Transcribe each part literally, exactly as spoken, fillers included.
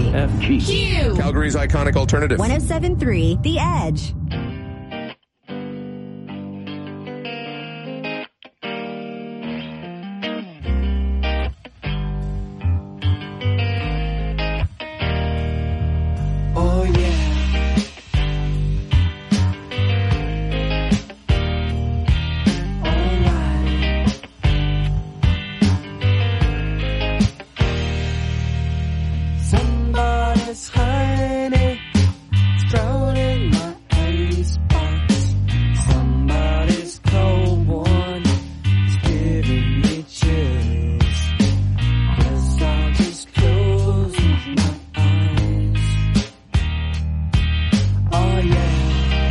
K F G. Q. Calgary's iconic alternative. one oh seven point three The Edge. Oh yeah. Somebody's honey drowning my icebox. Somebody's cold one is giving me chills. Guess I'll just close my eyes. Oh yeah.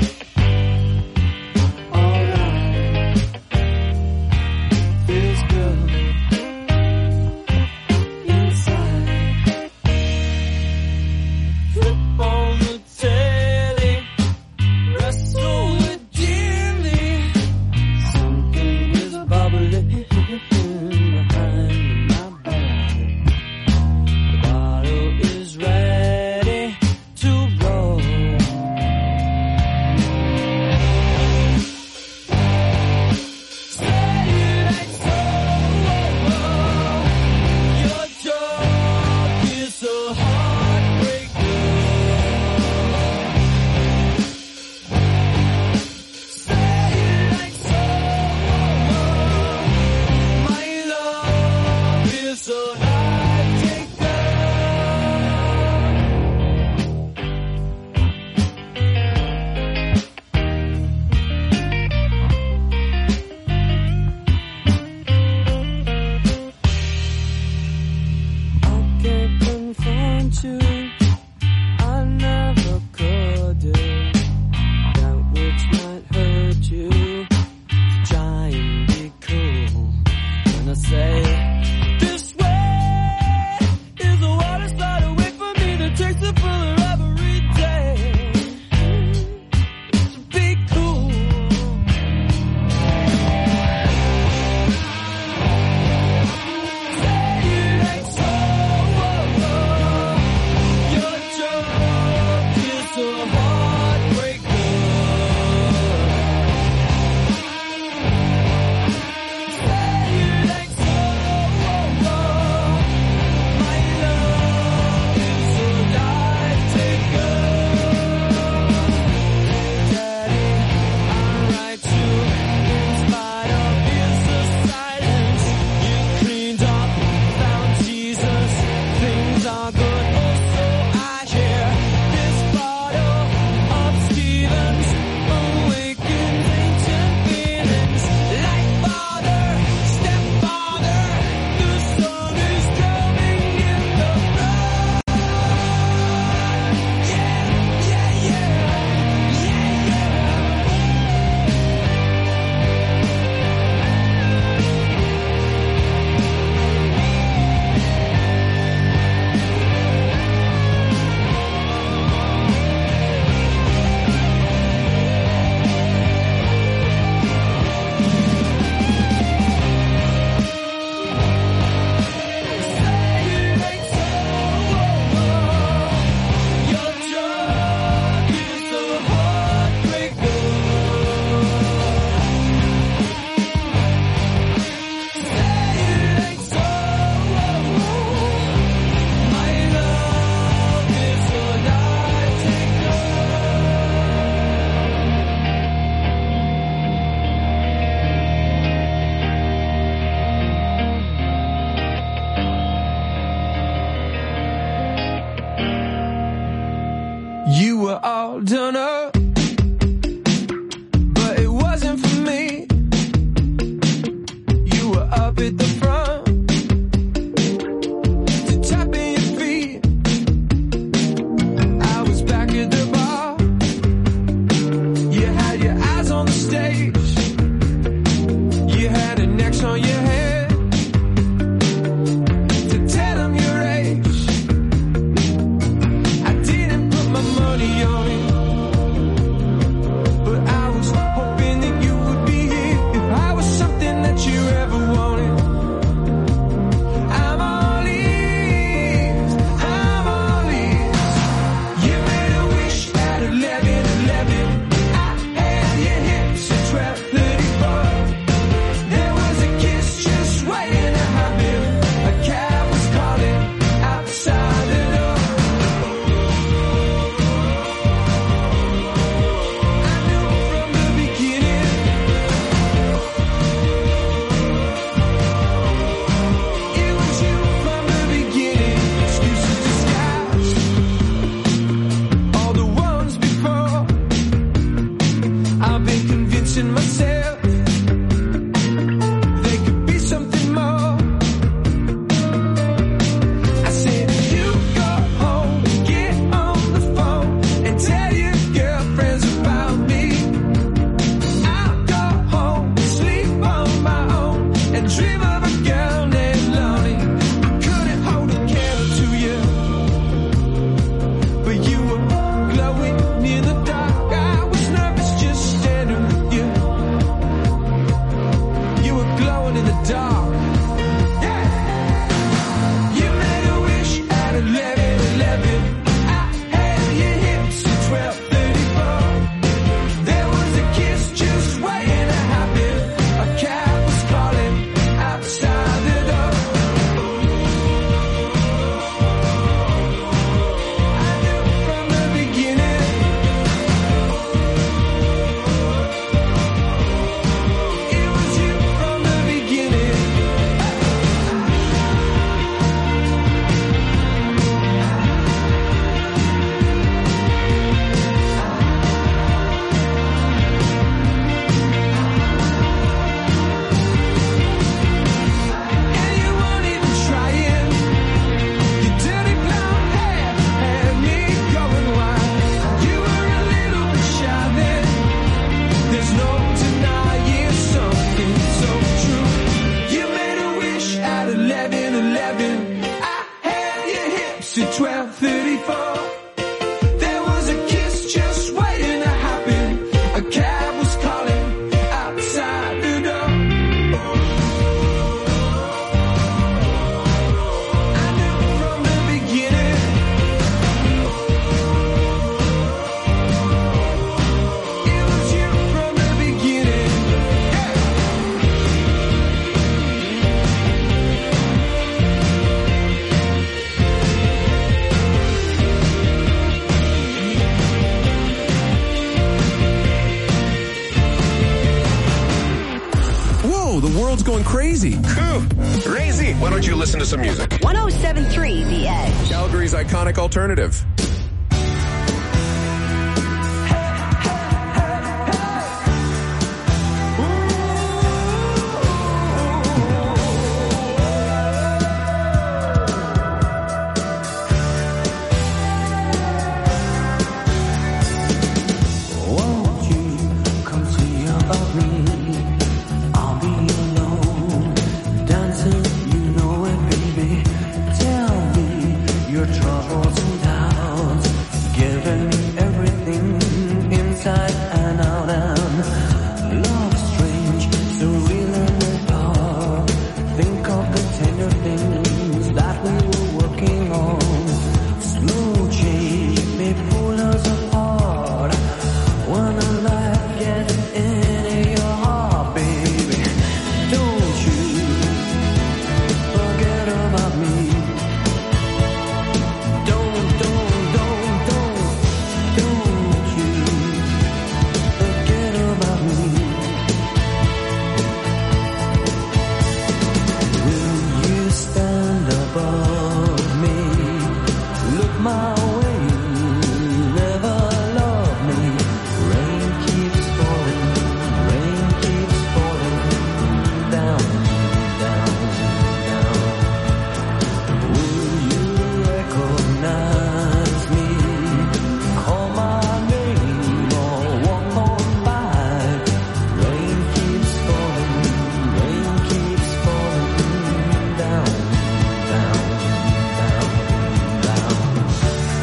Alright. Feels good inside. Flip on the telly, wrestle with Jimmy. Something is bubbling behind my back. The bottle is ready to roll. Say it ain't so. Your job is a heartbreaker. Say it ain't so. My love is a night taker. I can't confront you. I never could do that which might hurt you. Try and be cool when I say this way is the water started wait for me to taste it fuller every day. So be cool. Say it ain't so. Your joke is a heartbreaker. Say it ain't so. My love is a life taker. Daddy, I write you in spite of his silence. You cleaned up, found Jesus. Things are good. Also, I hear this bottle of Stevens awakens ancient feelings. Like father, stepfather, the sun is drowning in the blood. Yeah, yeah, yeah, yeah, yeah. Say it ain't so. Your drug is a heartbreaker. Say it ain't so. My love is a life taker. You were all done up, but it wasn't for me. You were up at the front, to tapping your feet. I was back at the bar. You had your eyes on the stage. You had an X on your head to tell them your age. I didn't put my money on it, but I was hoping that you would be here if I was something that you ever wanted. I'm all ears, I'm all ears. to twelve thirty-four. There was a kiss just waiting to happen. A cab was calling outside the door. I knew from the beginning. It was you from the beginning. Whoa, the world's going crazy. Cool. Crazy. Why don't you listen to some music? one oh seven point three The Edge. Calgary's iconic alternative. Won't you come see about me? I'll be alone, dancing, you know it, baby. Tell me your troubles and doubts, giving me everything inside and out. And love strange, so real and apart. Think of the tender things that we were working on. Slow change may pull us apart. When a life gets into your heart, baby, don't you forget about me. Don't, don't, don't, don't, don't you forget about me. Will you stand above me? Look my way, never love me. Rain keeps falling, rain keeps falling down, down, down. Will you recognize me? Call my name or walk on by. Rain keeps falling, rain keeps falling down, down, down, down.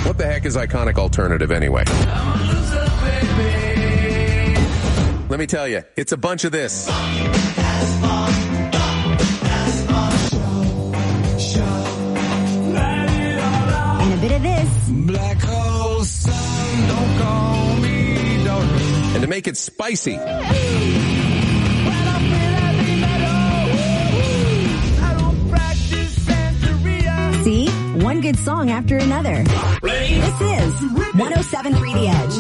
What the heck is iconic alternative anyway? Let me tell you, it's a bunch of this. And a bit of this. Black hole sun, don't call me, don't. And to make it spicy, See? One good song after another. This is one oh seven point three The Edge.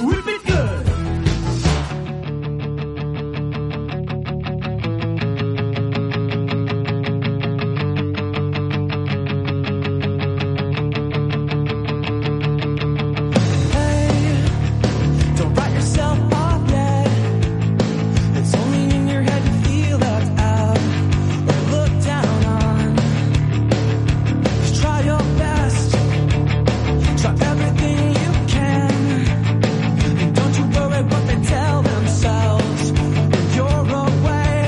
Don't write yourself off yet. It's only in your head you feel left out or looked down on. Just try your best. Try everything you can. And don't you worry what they tell themselves when you're away.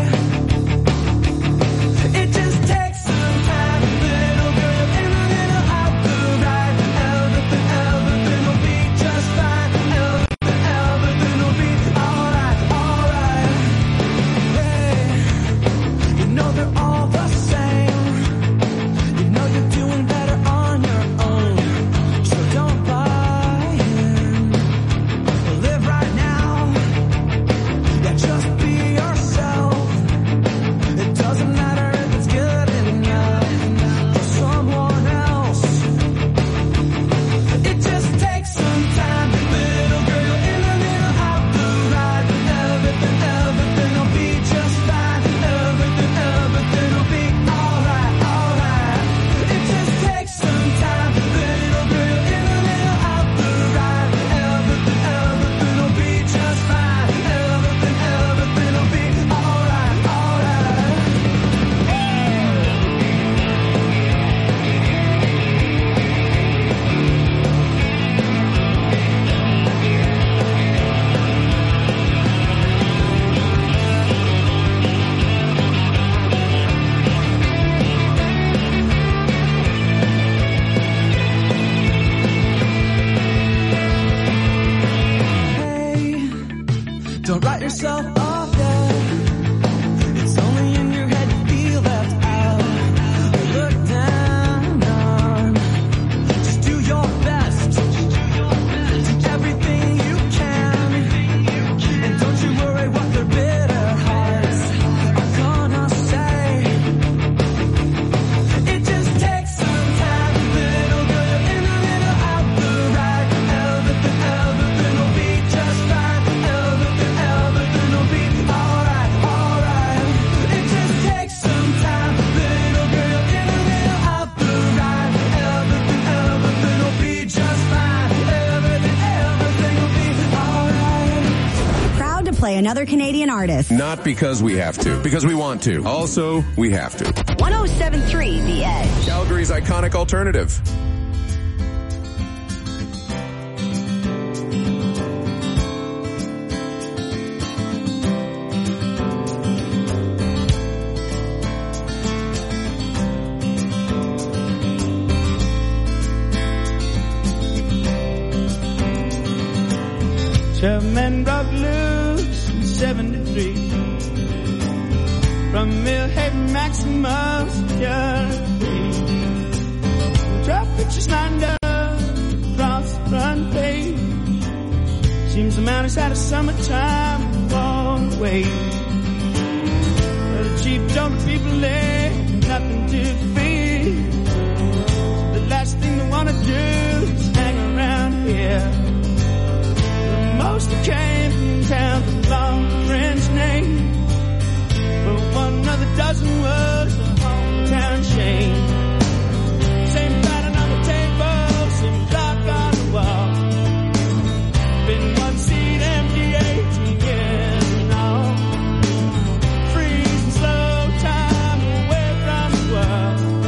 It just takes some time, little girl, in a little out the right. Everything, everything will be just fine. Everything, everything will be alright, alright. Hey, you know they're all the same. You know you're doing better on your own. So don't buy in. Live right now. Yeah, just be yourself. It doesn't matter if it's good enough for someone else. It just takes some time, little girl, in a little out the right. Everything, everything will be just fine. Everything, everything will be alright, alright. It just takes some time, little girl, in a little out the right. Everything, everything will be just fine. Everything, everything will be alright, alright. Hey, don't write yourself off yet. It's only in your head you feel left out or looked down on. Just do your best. Do everything you can. And don't you worry what their bitter hearts are gonna say. It just takes some time, little girl, in a little out the right. Everything, everything will be just fine. Everything, everything will be alright, alright. It just takes some time, little girl, in a little out the right. Everything, everything will be just fine. Everything, everything will be alright. Proud to play another Canadian artist. not because we have to, because we want to. Also, we have to. one oh seven point three The Edge. Calgary's iconic alternative. Seven men broke loose in seventy-three from Millhaven Maximum Security. Traffic just lined up across the front page. Seems the man has had a summertime walk away. But the chief told the people there nothing to fear. So the last thing they want to do is hang around here. Most came from town with long French name, but one other dozen was a hometown shame. Same pattern on the table, same clock on the wall. Been one seat empty eighteen years now. Freezing slow time away from the world.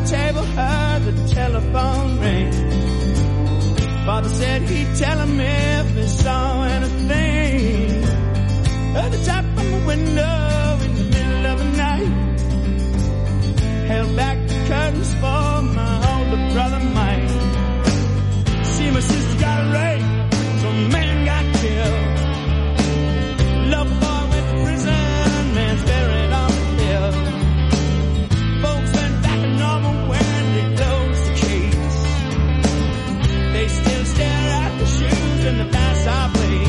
table, heard the telephone ring. Father said he'd tell him if he saw anything. Heard the tap on the window in the middle of the night. Held back the curtains for my older brother Mike. See, my sister got raped, some man got killed. Love boy went to prison, man's buried on the hill. Folks went back to normal when they closed the case. They still stare at the shoes and the past I played.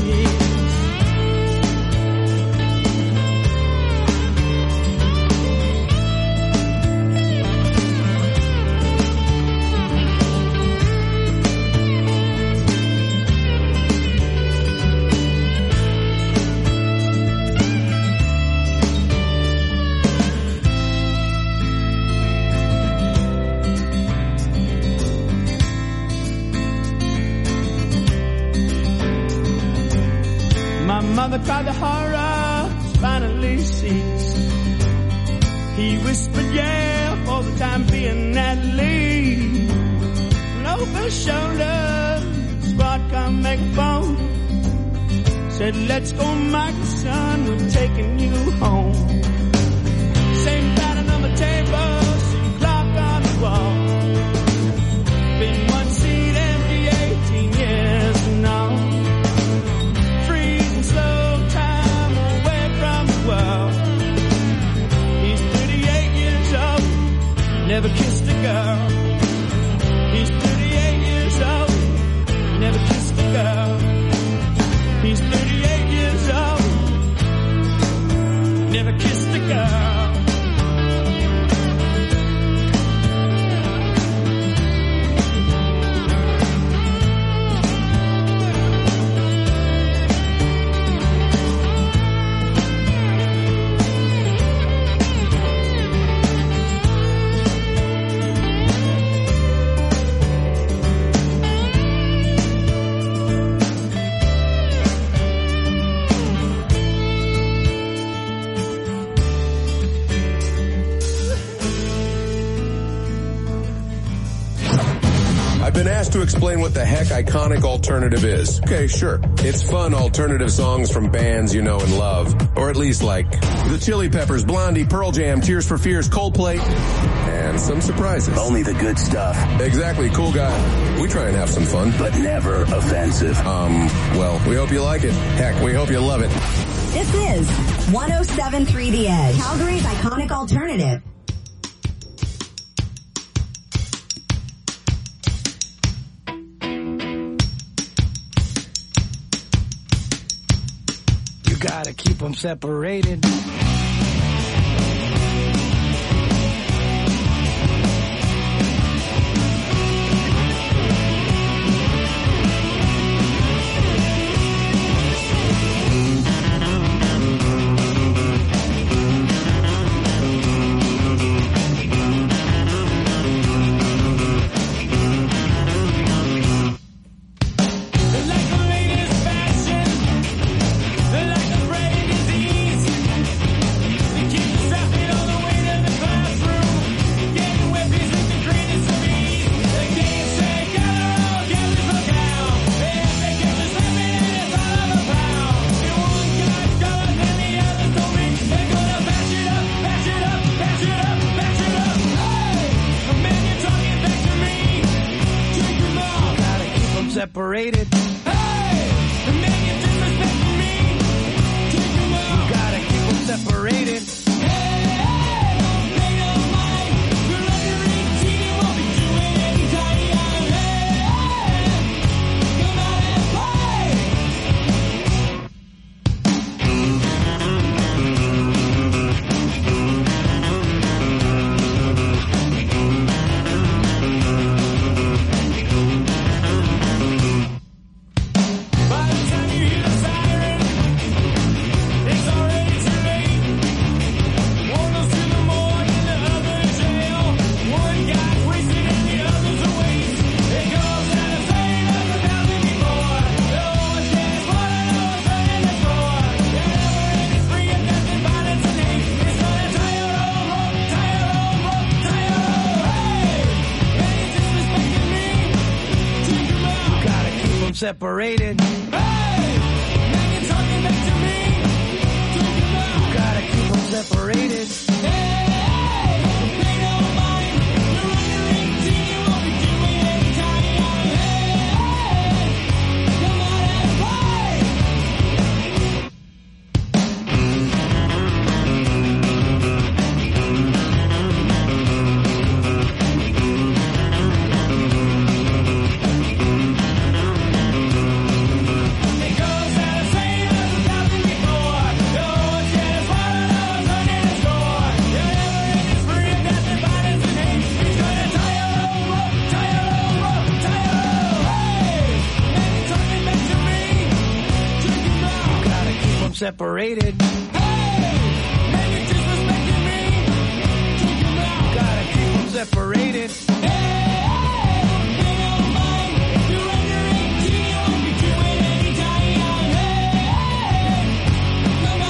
Mother cried, the horror finally ceased. He whispered, yeah, for the time being at least. And over his shoulder, squad come megaphone. Said, let's go, Michael, son, we're taking you home. Same pattern on the table, same clock on the wall. Been one seat empty eighteen years from now. He's thirty-eight years old, never kissed a girl. He's thirty-eight years old, never kissed a girl. He's thirty-eight years old, never kissed a girl. To explain what the heck iconic alternative is. Okay, sure. It's fun alternative songs from bands you know and love. Or at least like the Chili Peppers, Blondie, Pearl Jam, Tears for Fears, Coldplay, and some surprises. Only the good stuff. Exactly, cool guy. We try and have some fun. But never offensive. Um, well, we hope you like it. Heck, we hope you love it. This is one oh seven point three The Edge, Calgary's iconic alternative. Gotta keep them separated. Separated. Hey! The man you disrespecting me. Take him out. You gotta keep them separated. Hey! Hey! Don't pay no mind. You're under eighteen, you won't be doing any time. Hey! Hey! Come out and separated. Hey, now you're talking back to me. You gotta keep them separated. Hey, they don't mind. You're under eighteen, you won't be doing any time. Hey, come on and play. Separated. Hey, man, you're disrespecting me. Kick him out. Gotta keep them separated. Hey, they don't mind. You're under eighteen, you won't be doing any time. Hey, come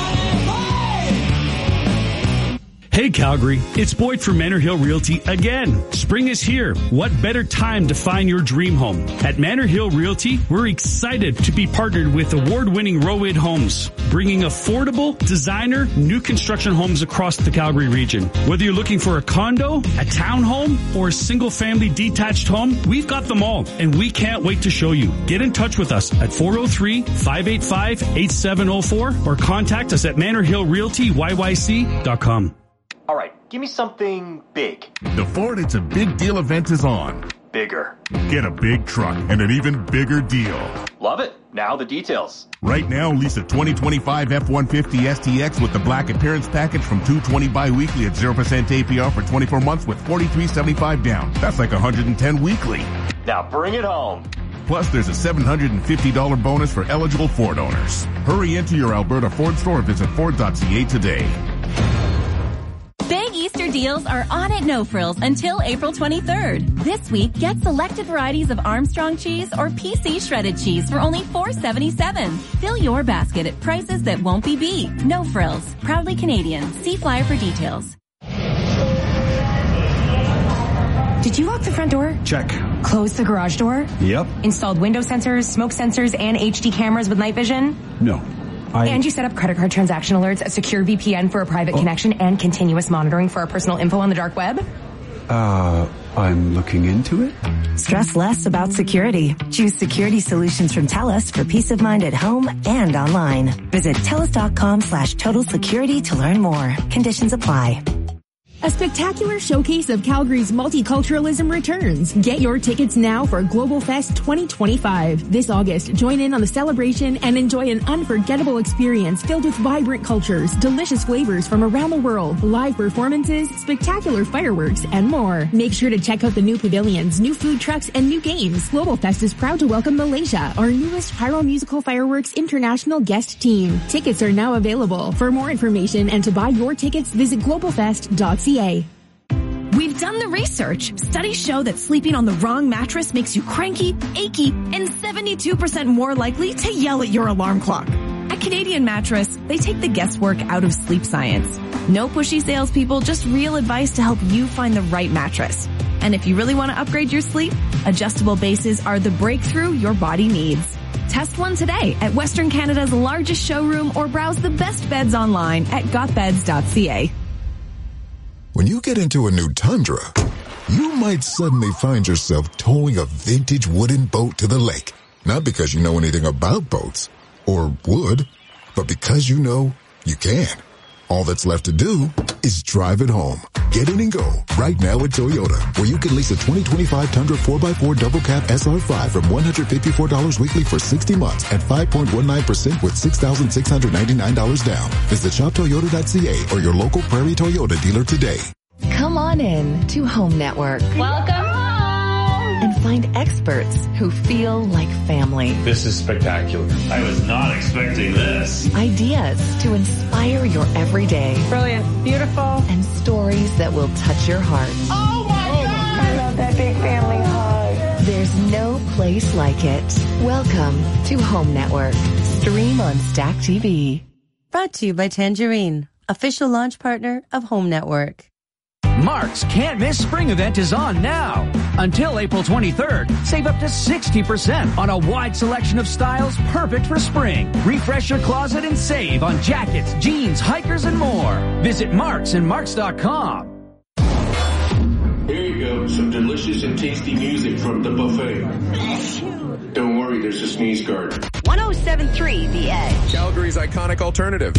on and play. Hey Calgary, it's Boyd from Manor Hill Realty again. Spring is here. What better time to find your dream home? At Manor Hill Realty, we're excited to be partnered with award-winning Rowid Homes, bringing affordable, designer, new construction homes across the Calgary region. Whether you're looking for a condo, a townhome, or a single-family detached home, we've got them all, and we can't wait to show you. Get in touch with us at four oh three, five eight five, eight seven oh four or contact us at manor hill realty y y c dot com. All right, give me something big. The Ford It's a Big Deal event is on. Bigger. Get a big truck and an even bigger deal. Love it. Now the details. Right now, lease a twenty twenty-five F one fifty S T X with the Black Appearance Package from two hundred twenty bi-weekly at zero percent A P R for twenty-four months with forty-three seventy-five down. That's like one hundred ten weekly. Now bring it home. Plus, there's a seven hundred fifty dollars bonus for eligible Ford owners. Hurry into your Alberta Ford store or visit Ford dot C A today. Big Easter deals are on at No Frills until April twenty-third. This week, get selected varieties of Armstrong cheese or P C shredded cheese for only four dollars and seventy-seven cents. Fill your basket at prices that won't be beat. No Frills. Proudly Canadian. See flyer for details. Did you lock the front door? Check. Close the garage door? Yep. Installed window sensors, smoke sensors, and H D cameras with night vision? No. I... And you set up credit card transaction alerts, a secure V P N for a private oh. connection, and continuous monitoring for our personal info on the dark web? Uh, I'm looking into it. Stress less about security. Choose security solutions from TELUS for peace of mind at home and online. Visit TELUS.com slash total security to learn more. Conditions apply. A spectacular showcase of Calgary's multiculturalism returns. Get your tickets now for Global Fest twenty twenty-five. This August, join in on the celebration and enjoy an unforgettable experience filled with vibrant cultures, delicious flavors from around the world, live performances, spectacular fireworks, and more. Make sure to check out the new pavilions, new food trucks, and new games. Global Fest is proud to welcome Malaysia, our newest Pyro Musical Fireworks International guest team. Tickets are now available. For more information and to buy your tickets, visit global fest dot c a. We've done the research. Studies show that sleeping on the wrong mattress makes you cranky, achy, and seventy-two percent more likely to yell at your alarm clock. At Canadian Mattress, they take the guesswork out of sleep science. No pushy salespeople, just real advice to help you find the right mattress. And if you really want to upgrade your sleep, adjustable bases are the breakthrough your body needs. Test one today at Western Canada's largest showroom or browse the best beds online at got beds dot c a. When you get into a new Tundra, you might suddenly find yourself towing a vintage wooden boat to the lake. Not because you know anything about boats, or would, but because you know you can. All that's left to do is drive it home. Get in and go right now at Toyota, where you can lease a twenty twenty-five Tundra four by four Double Cab S R five from one hundred fifty-four dollars weekly for sixty months at five point one nine percent with six thousand six hundred ninety-nine dollars down. Visit shop toyota dot c a or your local Prairie Toyota dealer today. Come on in to Home Network. Welcome home! And find experts who feel like family. This is spectacular. I was not expecting this. Ideas to inspire your everyday. Brilliant. Beautiful. And stories that will touch your heart. Oh my God! I love that big family hug. There's no place like it. Welcome to Home Network. Stream on Stack T V. Brought to you by Tangerine, official launch partner of Home Network. Mark's Can't Miss Spring event is on now. Until April twenty-third, save up to sixty percent on a wide selection of styles perfect for spring. Refresh your closet and save on jackets, jeans, hikers, and more. Visit Marks and Marks dot com. Here you go, some delicious and tasty music from the buffet. Don't worry, there's a sneeze guard. one oh seven point three The Edge. Calgary's iconic alternative.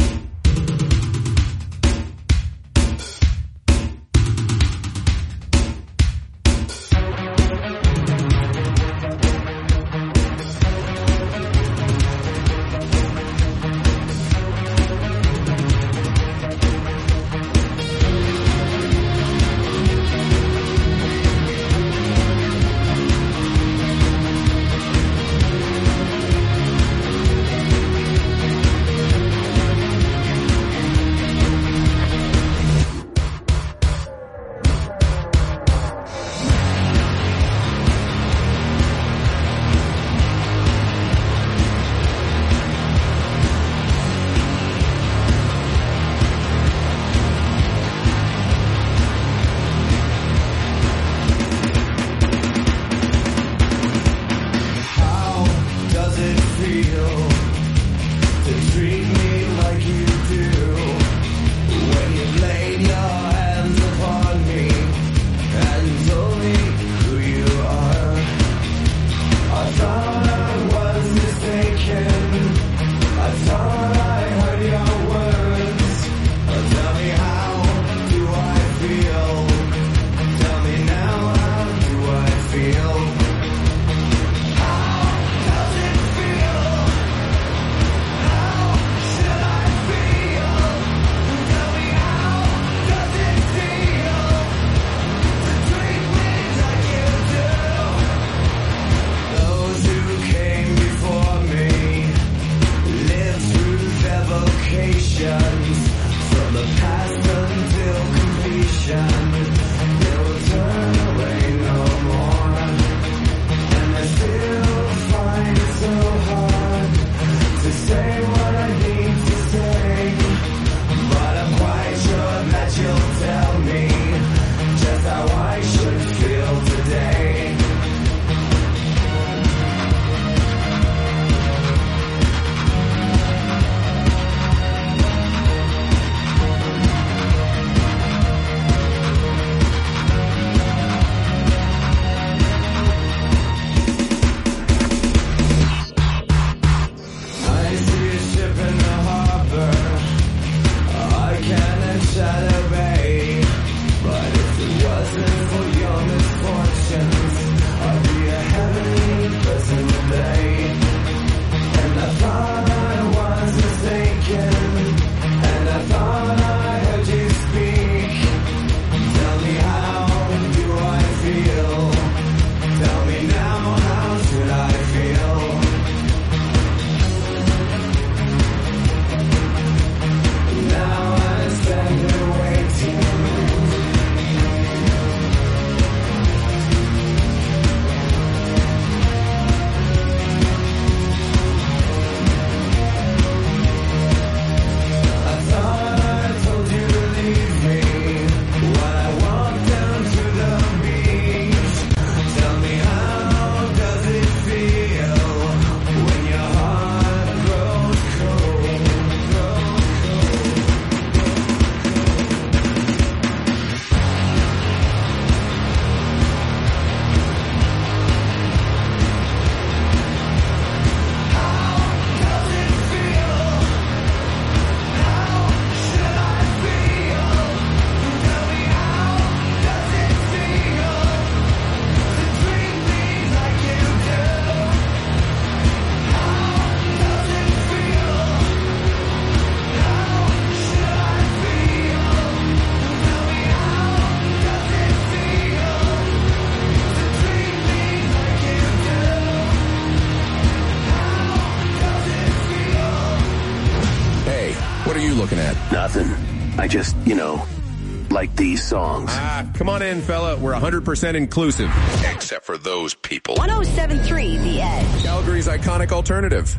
looking at? Nothing. I just, you know, like these songs. Ah, come on in, fella. We're one hundred percent inclusive. Except for those people. one oh seven point three The Edge. Calgary's iconic alternative.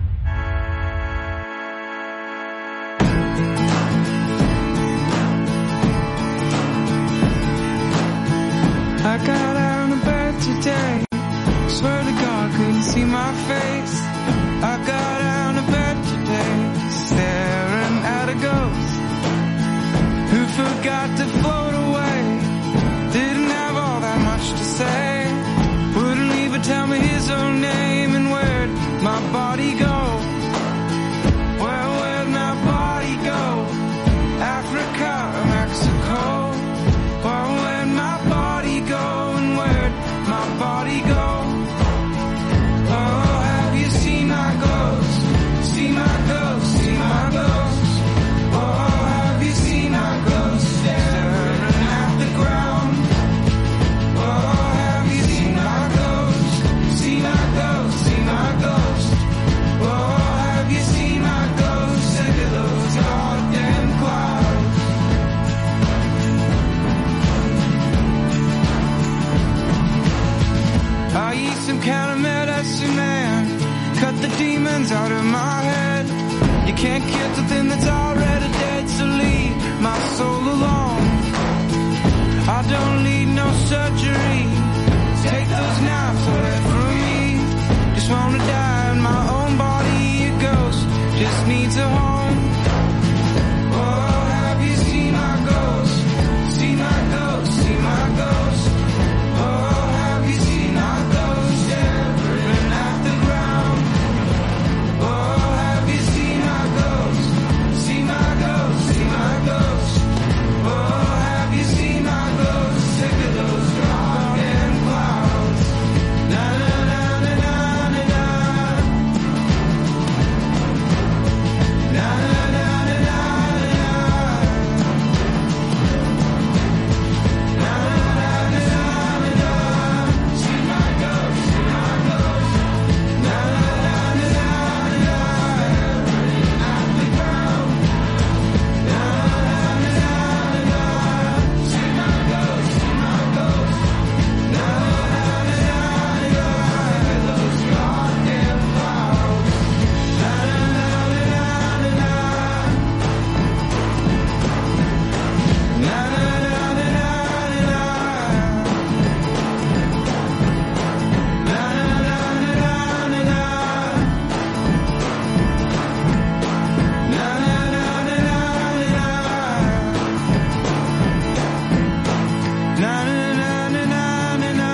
I got out of see my face. I got out of bed today, staring at a ghost who forgot to float away. Didn't have all that much to say. Wouldn't even tell me his own name. And where'd my body go? Well, where'd my body go? Africa or Mexico? Well, where'd my body go? And where'd my body go? Oh, have you seen my ghost? See my ghost, see my ghost. Oh, have you seen my ghost? Staring at the ground. Oh, have you seen my ghost? See my ghost, see my ghost. Oh, have you seen my ghost? Sick of those goddamn clouds. I eat some kind of medicine, man. Cut the demons out of my head. You can't kill the thing that's already dead, so leave my soul alone. I don't need no surgery. Take those knives away from me. Just wanna die in my own body. A ghost just needs a home. Oh, have you seen my ghost? See my ghost, see my ghost. Oh, have you seen my ghost? Staring at the ground. Oh, have you seen my ghost? See my ghost, see my ghost. Oh, have you seen my ghost? Sick of those goddamn clouds. Na na na na na na na. Na na na na na na. Na na na na na na. See my ghost, see my ghost. Na na na na na na. At the ground. Na na na na na. See my ghost, see my ghost. Na na na na na. Those goddamn clouds. Na na na na na na. Na na na na na na. Na na na na na na. Na na na na na na. Na na na na na na.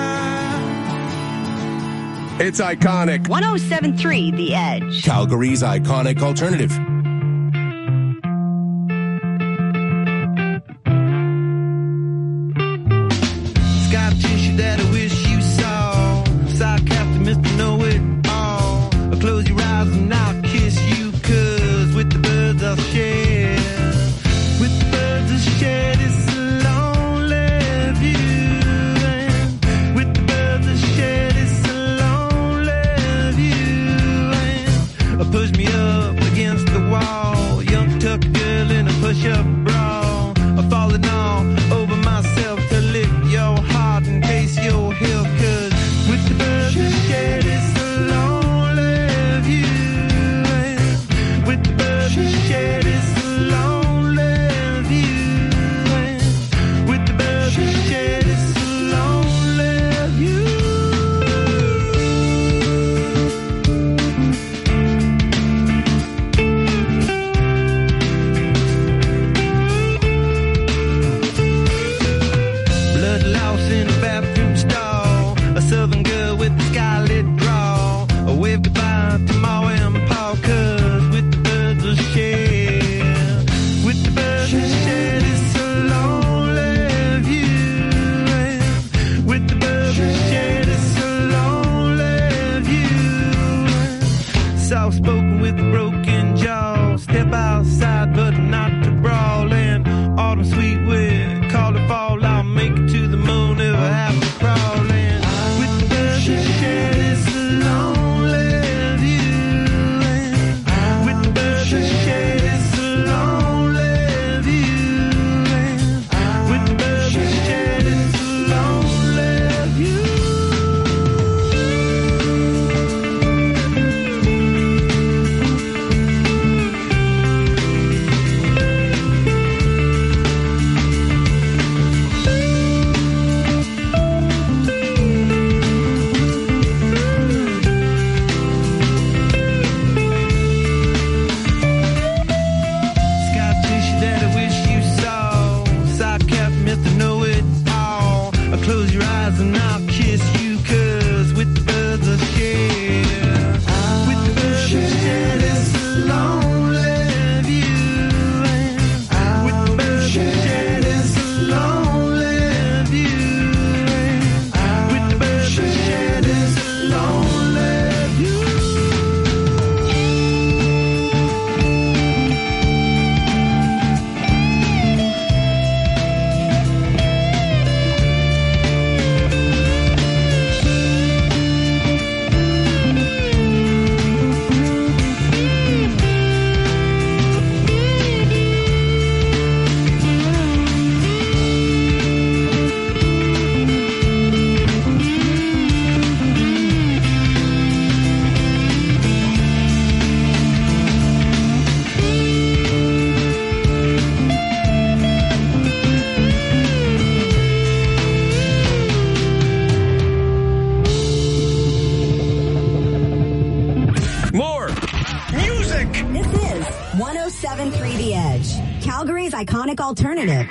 It's iconic. one oh seven point three The Edge. Calgary's iconic alternative. Scar tissue that I wish you saw. Sarcastic Mister Know-It-All. I'll close your eyes and I'll kiss you, 'cause with the birds I'll share. With the birds I'll share this lonely view. And with the birds I'll share this lonely view. And push me up against the wall. Young tuck girl in a push-up bra. I'm falling all over myself to lick your heart and taste your heel. 'Cause with the birds I share this lonely view. And with the birds I share this lonely view. And with the birds I share this lonely view. Calgary's iconic alternative.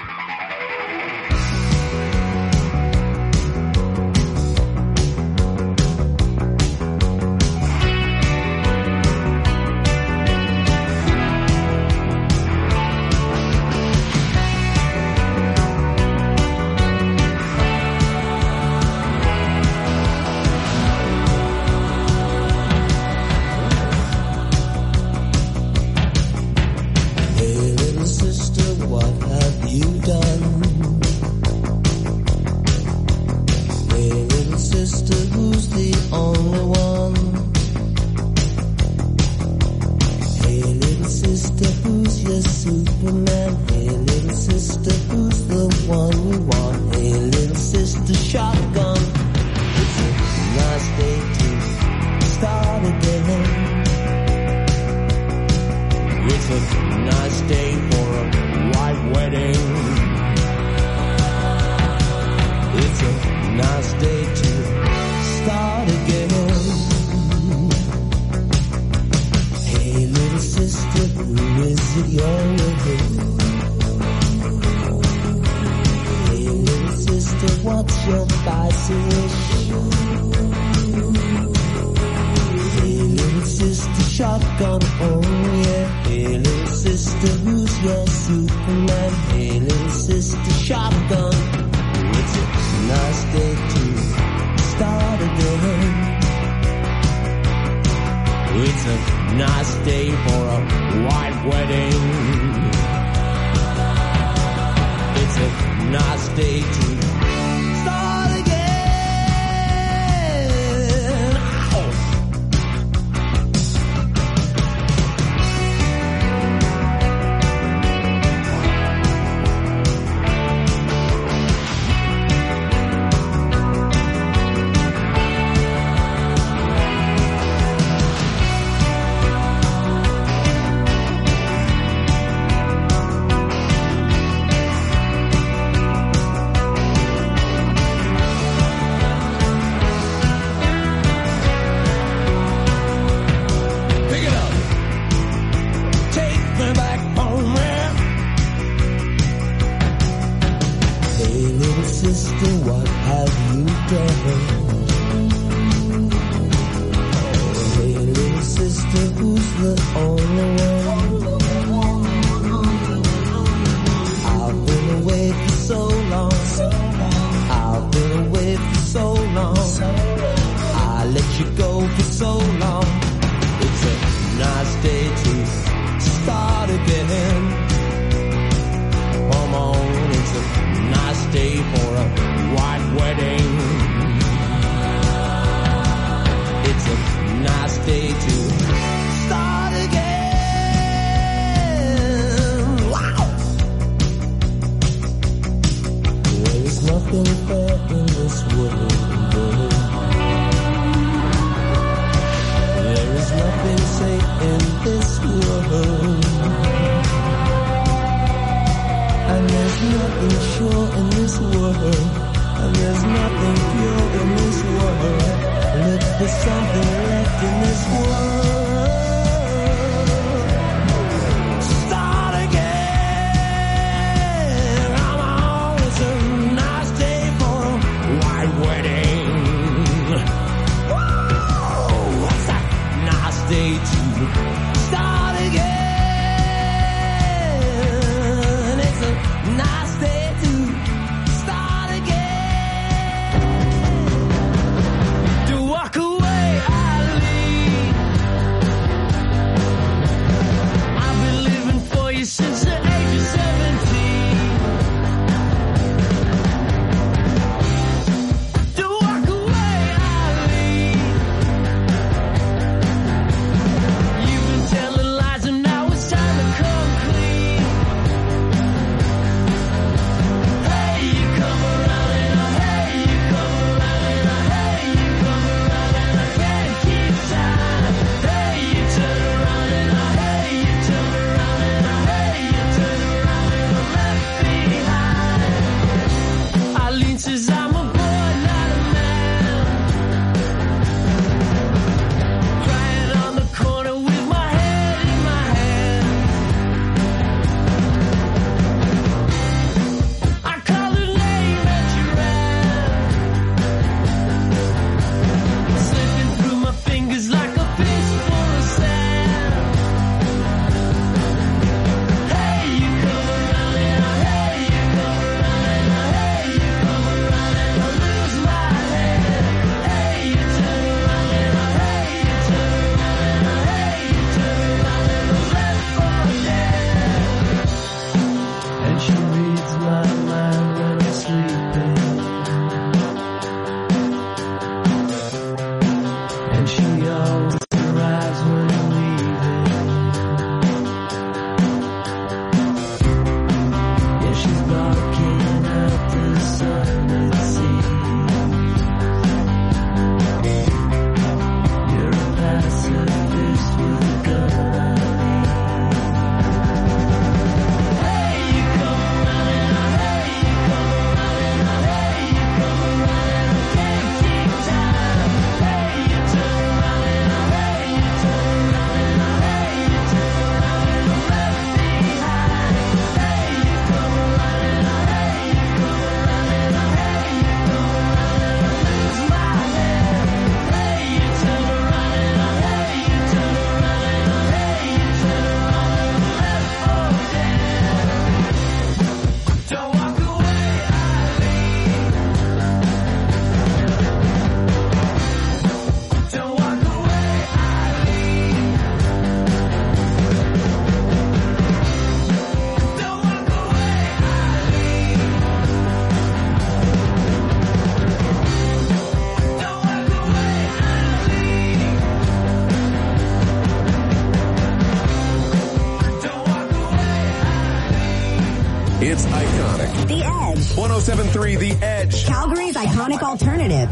It's iconic. The Edge. one oh seven point three The Edge. Calgary's iconic alternative.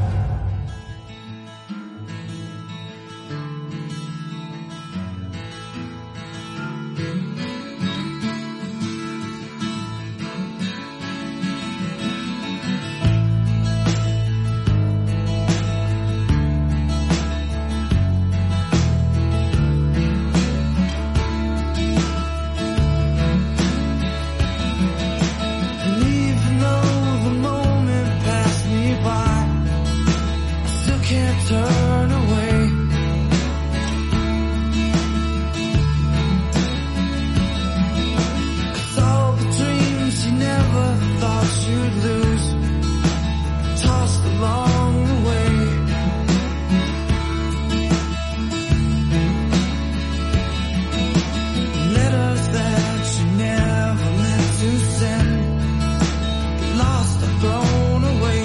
Turn away. Cause all the dreams you never thought you'd lose, tossed along the way. Letters that you never meant to send, get lost or thrown away.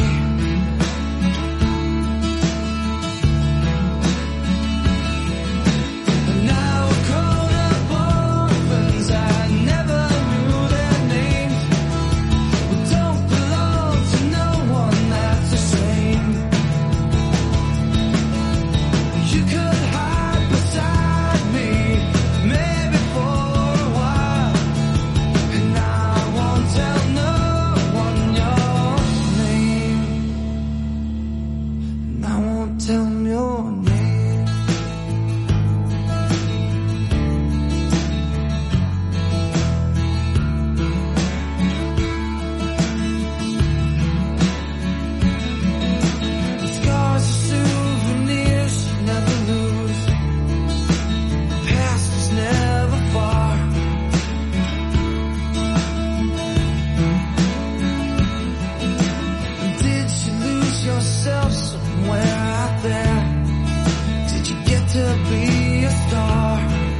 Yourself somewhere out there. Did you get to be a star?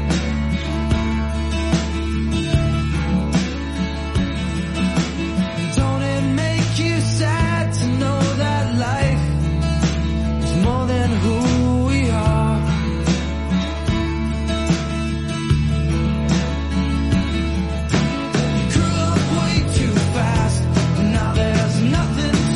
Don't it make you sad to know that life is more than who we are? You grew up way too fast, and now there's nothing to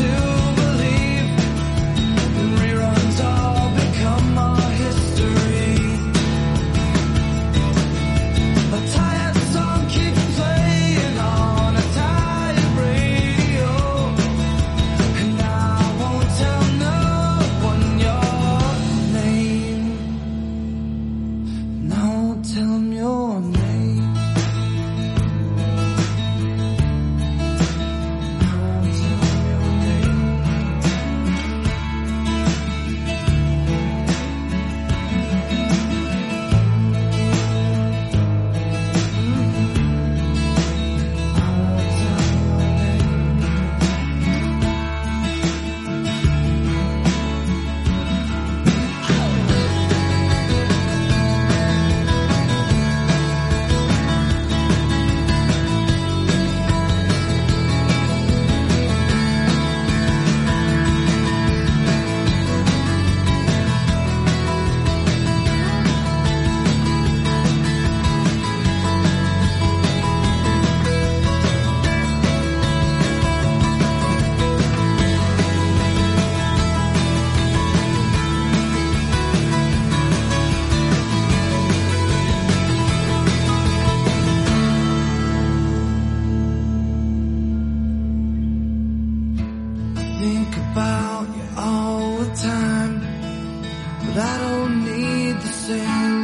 think about you all the time, but I don't need the same.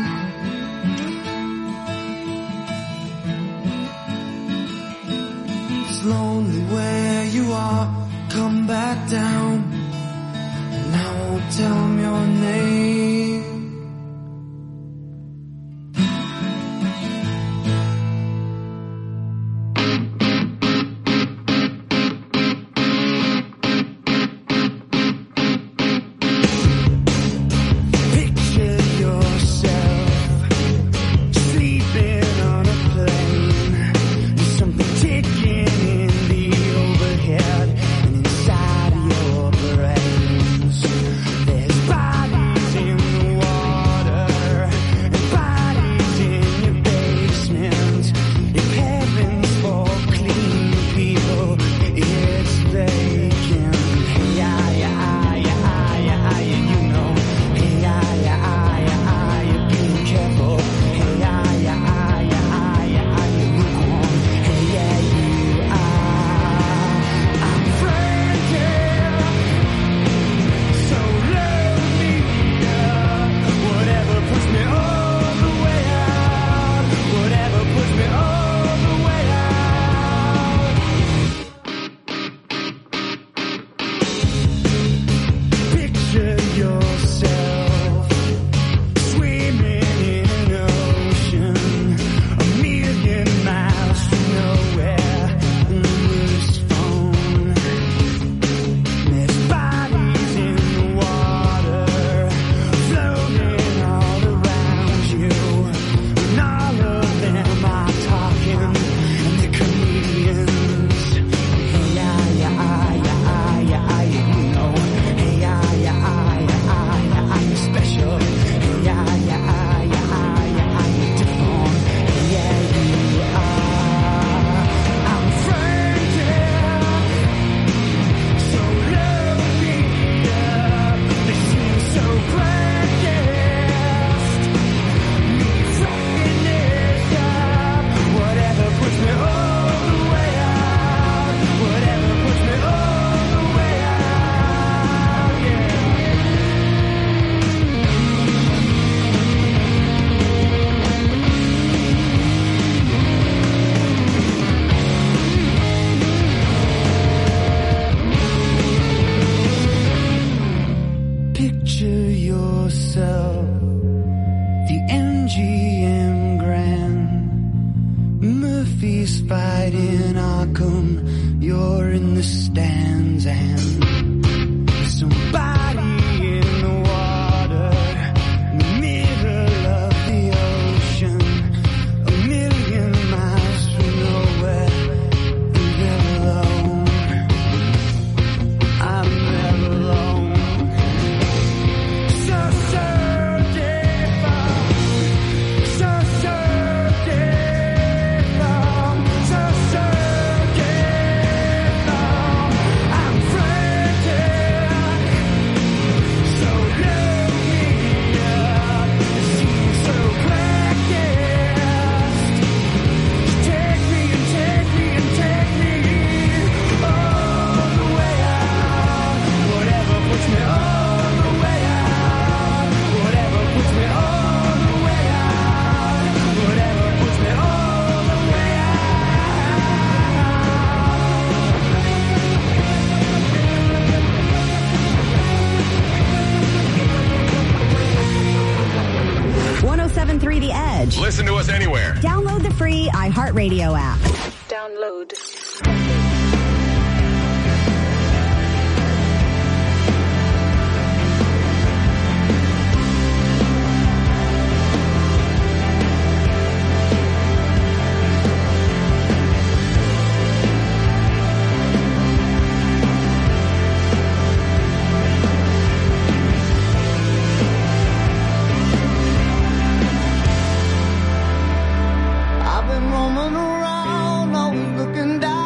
It's lonely where you are, come back down, and I won't tell them your name. Inside your brains, there's bodies in when I come, you're in the stands and somebody in the water, in the middle of the ocean, a million miles from nowhere, and they're alone. I'm never alone. So certified, so certified, so certified. I'm frantic, so look me up. It seems so practiced. Take me and take me and take me all the way out. Whatever puts me all the way out. Whatever puts me all the way out. Whatever puts me all the way one oh seven point three The Edge. Listen to us anywhere. Download the free iHeartRadio app. Download. I've been roaming around, always looking down.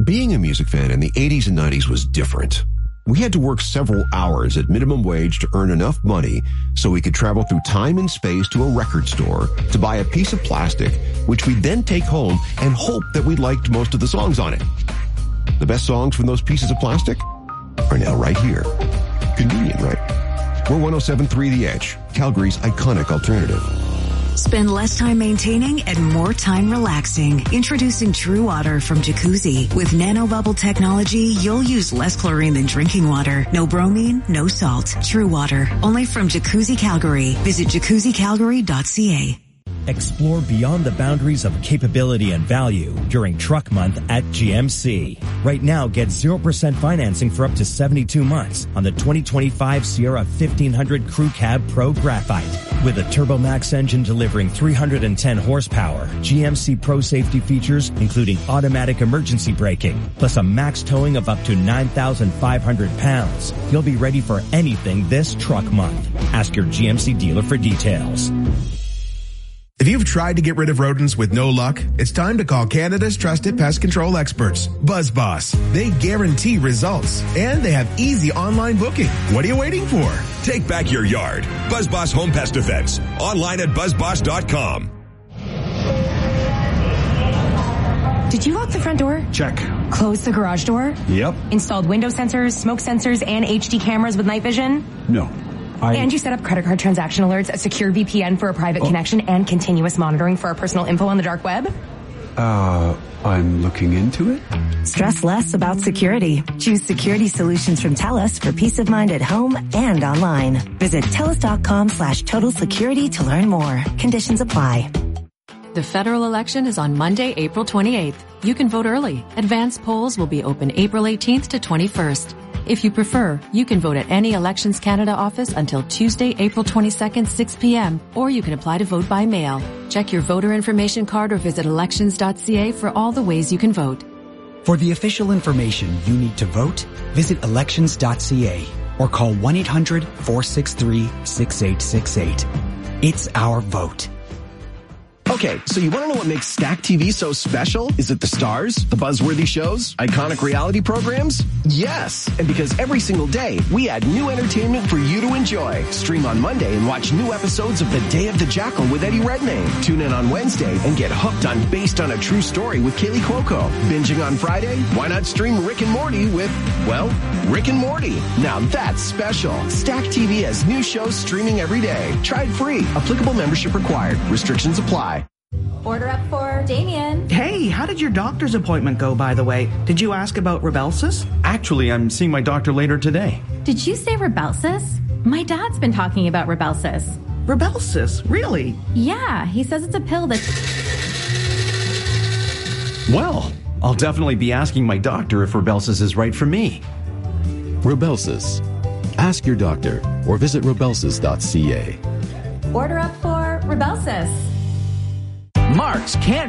Being a music fan in the eighties and nineties was different. We had to work several hours at minimum wage to earn enough money so we could travel through time and space to a record store to buy a piece of plastic, which we'd then take home and hope that we liked most of the songs on it. The best songs from those pieces of plastic are now right here. Convenient, right? We're one oh seven point three The Edge, Calgary's iconic alternative. Spend less time maintaining and more time relaxing. Introducing True Water from Jacuzzi. With nanobubble technology, you'll use less chlorine than drinking water. No bromine, no salt. True Water. Only from Jacuzzi Calgary. Visit jacuzzi calgary dot c a. Explore beyond the boundaries of capability and value during Truck Month at G M C. Right now, get zero percent financing for up to seventy-two months on the twenty twenty-five Sierra fifteen hundred Crew Cab Pro Graphite. With a TurboMax engine delivering three hundred ten horsepower, G M C Pro safety features including automatic emergency braking, plus a max towing of up to nine thousand five hundred pounds. You'll be ready for anything this Truck Month. Ask your G M C dealer for details. If you've tried to get rid of rodents with no luck, it's time to call Canada's trusted pest control experts, BuzzBoss. They guarantee results, and they have easy online booking. What are you waiting for? Take back your yard. BuzzBoss Home Pest Defense. Online at buzz boss dot com. Did you lock the front door? Check. Close the garage door? Yep. Installed window sensors, smoke sensors, and H D cameras with night vision? No. I... And you set up credit card transaction alerts, a secure V P N for a private oh. connection, and continuous monitoring for our personal info on the dark web? Uh, I'm looking into it. Stress less about security. Choose security solutions from TELUS for peace of mind at home and online. Visit telus dot com slash total security to learn more. Conditions apply. The federal election is on Monday, April twenty-eighth. You can vote early. Advanced polls will be open April eighteenth to twenty-first. If you prefer, you can vote at any Elections Canada office until Tuesday, April twenty-second, six p.m., or you can apply to vote by mail. Check your voter information card or visit elections dot c a for all the ways you can vote. For the official information you need to vote, visit elections dot c a or call one eight hundred four six three six eight six eight. It's our vote. Okay, so you want to know what makes Stack T V so special? Is it the stars, the buzzworthy shows, iconic reality programs? Yes! And because every single day, we add new entertainment for you to enjoy. Stream on Monday and watch new episodes of The Day of the Jackal with Eddie Redmayne. Tune in on Wednesday and get hooked on Based on a True Story with Kaylee Cuoco. Binging on Friday? Why not stream Rick and Morty with, well, Rick and Morty? Now that's special. Stack T V has new shows streaming every day. Try it free. Applicable membership required. Restrictions apply. Order up for Damien. Hey, how did your doctor's appointment go, by the way? Did you ask about Rybelsus? Actually, I'm seeing my doctor later today. Did you say Rybelsus? My dad's been talking about Rybelsus. Rybelsus? Really? Yeah, he says it's a pill that... Well, I'll definitely be asking my doctor if Rybelsus is right for me. Rybelsus. Ask your doctor or visit rybelsus dot c a. Order up for Rybelsus. Mark's can't